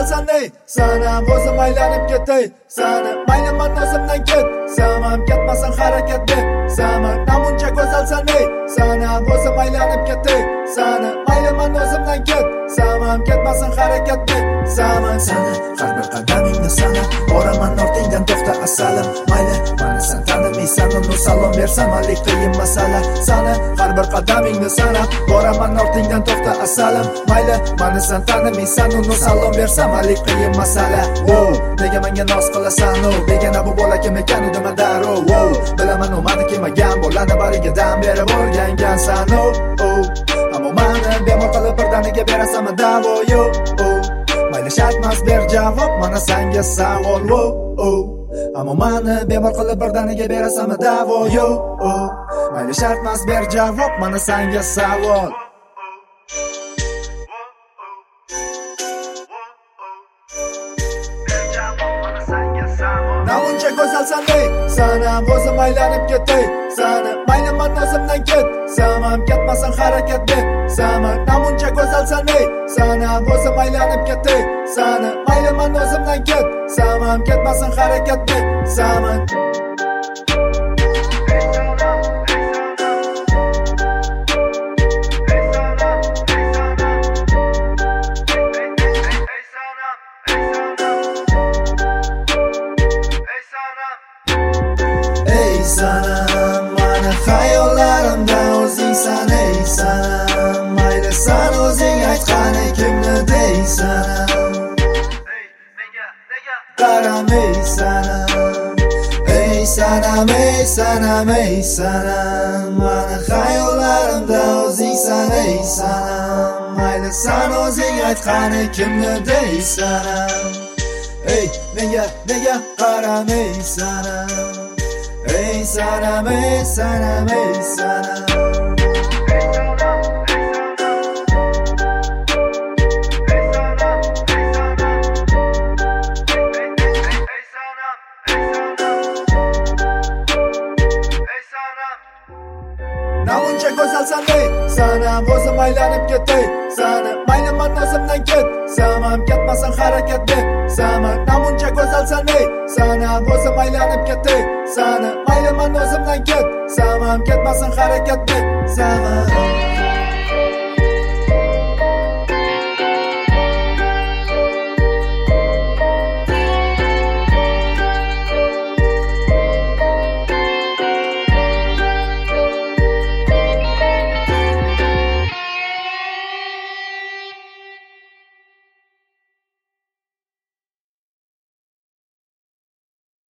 go'zalsan ey sanam o'zim aylanib ketay sana mayli men o'zimdan ket samam ketmasin harakatga samam namuncha go'zalsan ey sanam o'zim aylanib ketay sana mayli men o'zimdan ket samam ketmasin harakatga samam sana har bir qadamingni sana boraman ortingdan to'xta asalim mayli meni sen tanimaysan uni salom bersam alik qiyin masala sana har bir qadamingni sana boraman ortingdan to'xta asalim mayli meni sen tanimaysan uni salom bersam alik qiyin masala nega menga noz qilasan degana bu bola kim ekan dema darrov bilaman u meni kelmagan bo'ladi bariga dam berib o'rgangansan ammo meni bemor qilib birdaniga berasanmi davo mayli shartmas ber javob mana senga savol ammo meni bemor qilib birdaniga berasanmi davo mayli shartmas ber javob mana senga savol namuncha go'zalsan ey sanam o'zim aylanib ketay sana mayli men o'zimdan ket samam ketmasin harakatga samam namuncha go'zalsan ey sanam o'zim aylanib ketay sana mayli men o'zimdan ket samam ketmasin harakatga samam sanam mani xayollarimda o'zingsan ey sanam mayli san o'zing aytqani kimni deysan qaram ey sanam ey sanam ey sanam ey sanam mani xayollarimda o'zingsan ey sanam mayli san o'zing aytqani kimni deysan ey menga qaram ey sanam ey sanam ey sanam ey sanam namuncha go'zalsan ey sanam o'zim aylanib ketay sana mayli men o'zimdan ket samam ketmasin harakatga samam namuncha go'zalsan ey sanam o'zim aylanib ketay sana mayli men o'zimdan ket samam ketmasin harakatga samam